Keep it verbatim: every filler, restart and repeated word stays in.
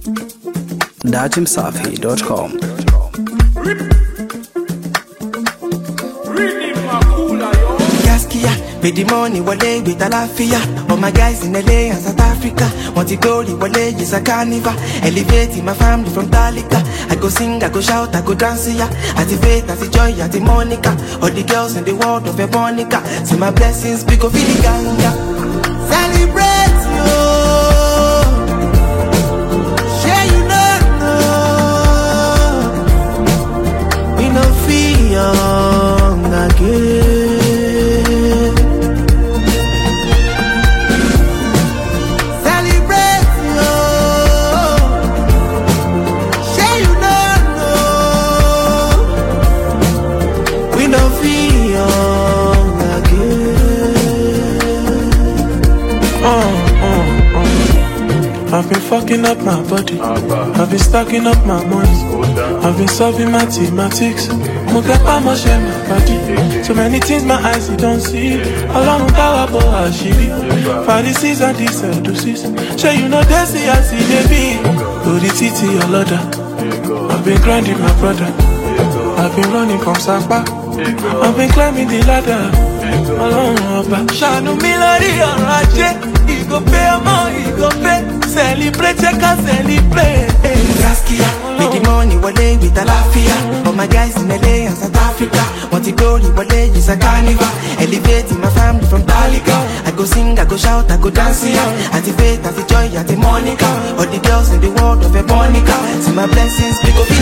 datimsafi dot com. With the money, wale with Alafia. All my guys in L A and South Africa. Want the glory, wale is a carnival. Elevating my family from Dalika. I go sing, I go shout, I go dance ya. At the faith, at the joy, at the Monica. All the girls in the world of Ebonica. See my blessings, big of the ganga. Celebrate you. Share you know. We no fear again. I've been fucking up my body, I've been stacking up my money, I've been solving mathematics. Mo get pa mo share my body. So many things my eyes don't see. Along power bo ashiri. Pharisees and these Sadducees. Sure you know they see I see baby. Go the titi your loader. I've been grinding my brother. I've been running from Sapa. I've been climbing the ladder. Along over. Shanu milari oraje. He go pay more, he go pay. Celebrate, check and celebrate. Gaskia, with the money, wale with Alafia. All my guys in L A and South Africa. Want the glory, wale is a carnival. Elevating my family from Dalika. I go sing, I go shout, I go dance here. At the faith, at the joy, at the Monica. All the girls in the world of Ebonica. See my blessings, big of